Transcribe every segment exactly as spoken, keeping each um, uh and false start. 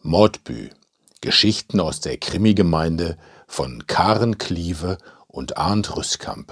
Mordbü. Geschichten aus der Krimigemeinde von Karen Kliewe und Arndt Rüskamp.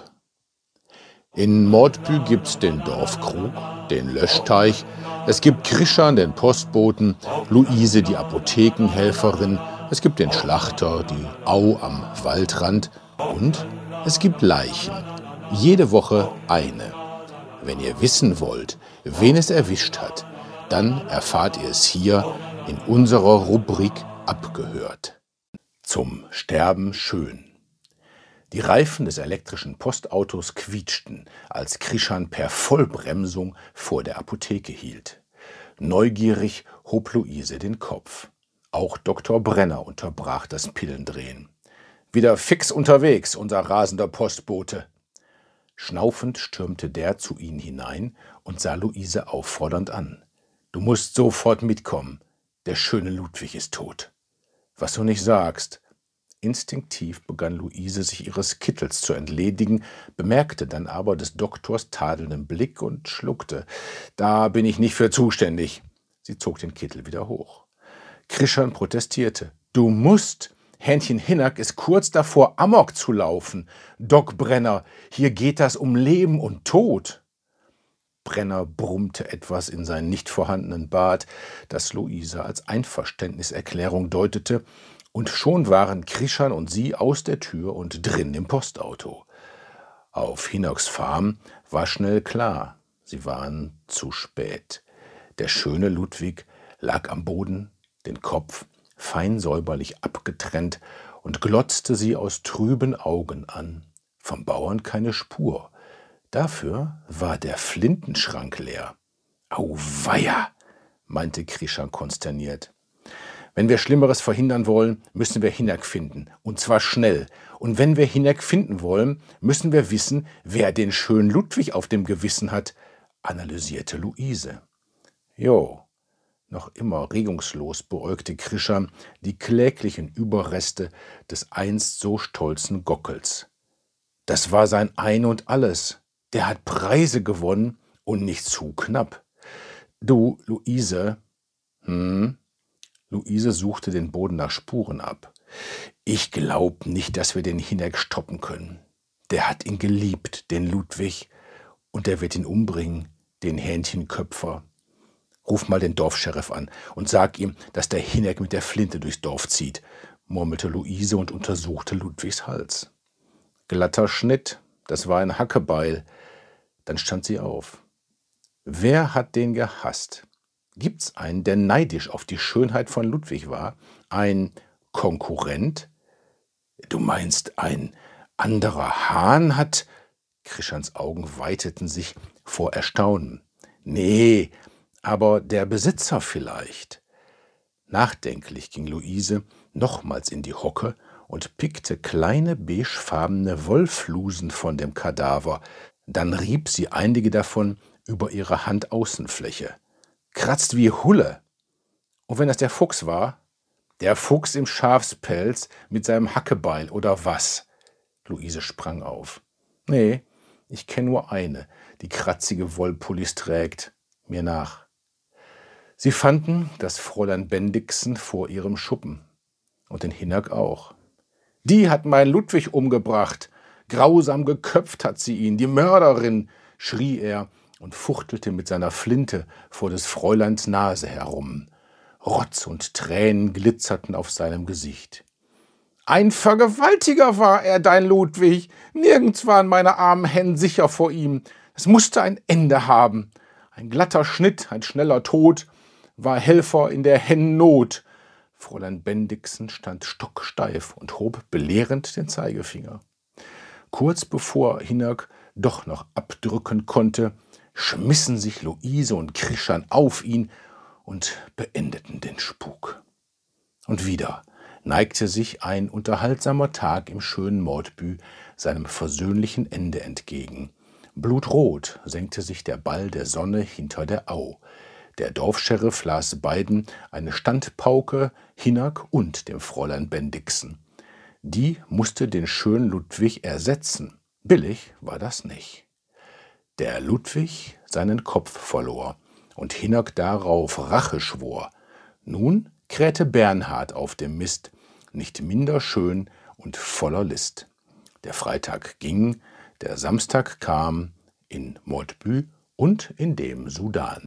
In Mordbü gibt's den Dorfkrug, den Löschteich, es gibt Krischan, den Postboten, Luise, die Apothekenhelferin, es gibt den Schlachter, die Au am Waldrand und es gibt Leichen. Jede Woche eine. Wenn ihr wissen wollt, wen es erwischt hat, dann erfahrt ihr es hier in unserer Rubrik Abgehört. Zum Sterben schön. Die Reifen des elektrischen Postautos quietschten, als Krischan per Vollbremsung vor der Apotheke hielt. Neugierig hob Luise den Kopf. Auch Doktor Brenner unterbrach das Pillendrehen. »Wieder fix unterwegs, unser rasender Postbote!« Schnaufend stürmte der zu ihnen hinein und sah Luise auffordernd an. »Du musst sofort mitkommen. Der schöne Ludwig ist tot.« »Was du nicht sagst.« Instinktiv begann Luise, sich ihres Kittels zu entledigen, bemerkte dann aber des Doktors tadelnden Blick und schluckte. »Da bin ich nicht für zuständig.« Sie zog den Kittel wieder hoch. Krischan protestierte. »Du musst! Hähnchen Hinnerk ist kurz davor, Amok zu laufen. Doc Brenner, hier geht das um Leben und Tod.« Brenner brummte etwas in seinen nicht vorhandenen Bart, das Luise als Einverständniserklärung deutete, und schon waren Krischan und sie aus der Tür und drin im Postauto. Auf Hinnocks Farm war schnell klar, sie waren zu spät. Der schöne Ludwig lag am Boden, den Kopf fein säuberlich abgetrennt, und glotzte sie aus trüben Augen an. Vom Bauern keine Spur. Dafür war der Flintenschrank leer. »Auweia«, meinte Krischan konsterniert. »Wenn wir Schlimmeres verhindern wollen, müssen wir Hinnerk finden, und zwar schnell. Und wenn wir Hinnerk finden wollen, müssen wir wissen, wer den schönen Ludwig auf dem Gewissen hat«, analysierte Luise. »Jo«, noch immer regungslos beäugte Krischan die kläglichen Überreste des einst so stolzen Gockels. »Das war sein Ein und Alles. Der hat Preise gewonnen und nicht zu knapp. Du, Luise, hm?« Luise suchte den Boden nach Spuren ab. »Ich glaub nicht, dass wir den Hinnerk stoppen können. Der hat ihn geliebt, den Ludwig, und der wird ihn umbringen, den Hähnchenköpfer. Ruf mal den Dorfscheriff an und sag ihm, dass der Hinnerk mit der Flinte durchs Dorf zieht«, murmelte Luise und untersuchte Ludwigs Hals. Glatter Schnitt, das war ein Hackebeil. Dann stand sie auf. Wer hat den gehasst? Gibt's einen, der neidisch auf die Schönheit von Ludwig war? Ein Konkurrent? Du meinst, ein anderer Hahn hat? Krischans Augen weiteten sich vor Erstaunen. Nee, aber der Besitzer vielleicht. Nachdenklich ging Luise nochmals in die Hocke und pickte kleine beigefarbene Wollflusen von dem Kadaver. Dann rieb sie einige davon über ihre Handaußenfläche. Kratzt wie Hulle. Und wenn das der Fuchs war? Der Fuchs im Schafspelz mit seinem Hackebeil oder was? Luise sprang auf. Nee, ich kenne nur eine, die kratzige Wollpullis trägt. Mir nach. Sie fanden das Fräulein Bendixen vor ihrem Schuppen. Und den Hinnerk auch. Die hat meinen Ludwig umgebracht. Grausam geköpft hat sie ihn, die Mörderin, schrie er und fuchtelte mit seiner Flinte vor des Fräuleins Nase herum. Rotz und Tränen glitzerten auf seinem Gesicht. »Ein Vergewaltiger war er, dein Ludwig. Nirgends waren meine armen Hennen sicher vor ihm. Es musste ein Ende haben. Ein glatter Schnitt, ein schneller Tod, war Helfer in der Hennen Not.« Fräulein Bendixen stand stocksteif und hob belehrend den Zeigefinger. Kurz bevor Hinnerk doch noch abdrücken konnte, schmissen sich Luise und Krischan auf ihn und beendeten den Spuk. Und wieder neigte sich ein unterhaltsamer Tag im schönen Mordbü seinem versöhnlichen Ende entgegen. Blutrot senkte sich der Ball der Sonne hinter der Au. Der Dorfscheriff las beiden eine Standpauke, Hinnerk und dem Fräulein Bendixen. Die musste den schönen Ludwig ersetzen. Billig war das nicht. Der Ludwig seinen Kopf verlor und Hinnerk darauf Rache schwor. Nun krähte Bernhard auf dem Mist, nicht minder schön und voller List. Der Freitag ging, der Samstag kam, in Mordbü und in dem Sudan.